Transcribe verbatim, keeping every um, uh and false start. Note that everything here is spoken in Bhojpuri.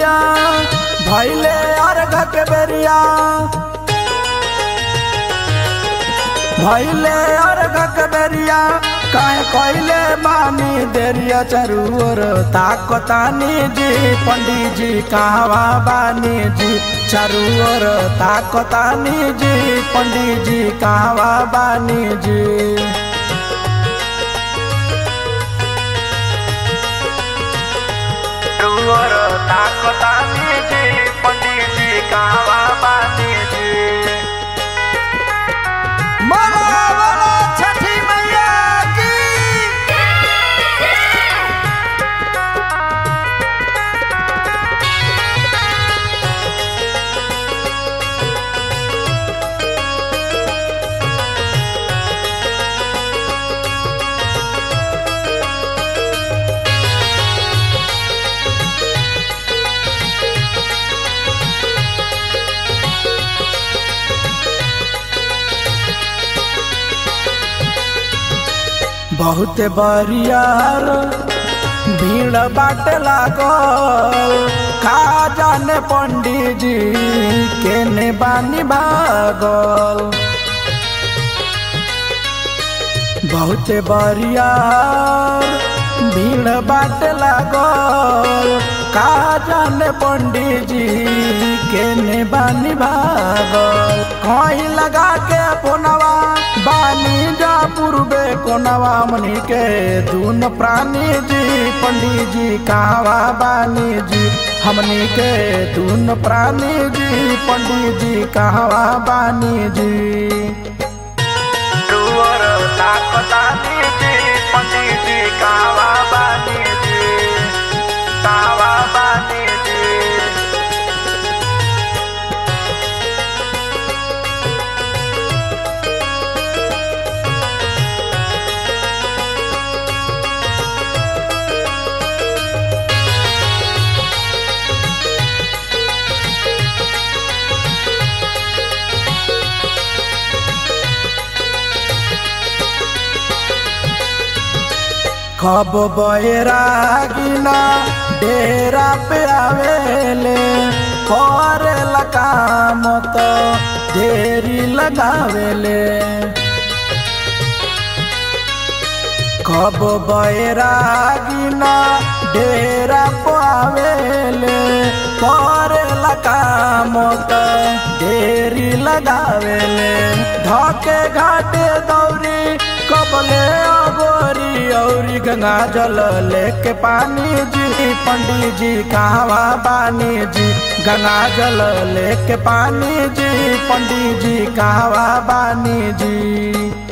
बरिया भैले अर्घ के बेरिया भैले अर्घ के बेरिया काहे कइले बानी देरिया चरुओर ताकतानी जी पंडित जी कहवा बानी जी चरुओर ताकतानी जी पंडित जी कहवा बानी जी चरुओर ताकतानी जी पंडित जी कहवा बानी जी बहुत बरियार भीड़ बाटे लागल का जाने पंडित जी केने बानी भागल बहुत बरियार भीड़ बाटे लागल का जाने पंडित जी केने बानी भागल कहीं लगा के फोनवा बानी जा पूर्वे कोनवा मनी के दून प्राणी जी पंडित जी कहवा बानी जी हमनी के दून प्राणी जी पंडित जी कहवा बानी जी चरुओर ताकतानी जी पंडित जी कहवा बानी जी कहवा बानी जी कब बैरागिना डेरा पे आवेले करे काम तो देरी लगावेले कब बैरागिना डेरा पे आवेले करे काम तो देरी लगावेले धके घाटे दौरी कबले अगोरी औरी गंगा जल लेके पानी जी पंडित जी कहवा बानी जी गंगा जल लेके पानी जी पंडित जी कहवा बानी जी।